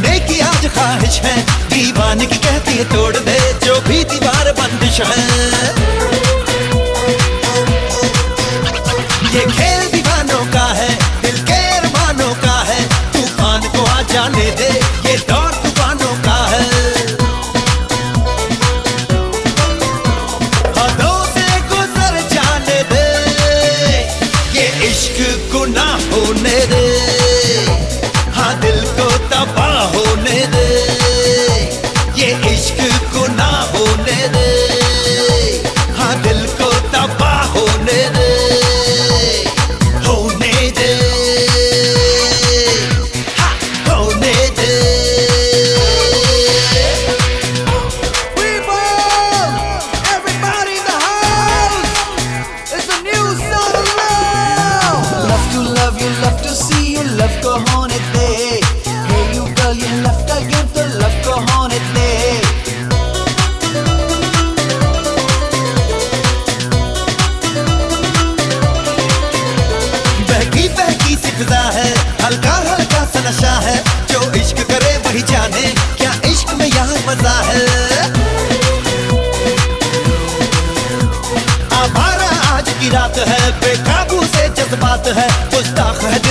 जीने की आज ख्वाहिश है, दीवाने की कहती है तोड़ दे जो भी दीवार बंदिश है। ये खेल दीवानों का है, दिल के अरमानों का है, तूफान को आ जाने दे, ये दौर तूफानों का है। हदों से गुजर जाने दे, ये इश्क गुनाह होने दे, हाँ दिल को तबाह होने दे, ये इश्क गुनाह होने दे, हाँ दिल को तबाह होने दे, होने दे, हाँ होने दे। Everybody in the house, it's a new song of love you, love to see you, love को होने दे। Hey you girl, ये love का game तो love को होने दे। बहकी बहकी सी फिजा है, हल्का हल्का सा नशा है, जो इश्क करे वही जाने क्या इश्क में यहाँ मजा है। आवारा आज की रात है, बेकाबू से जज्बात है, गुस्ताख है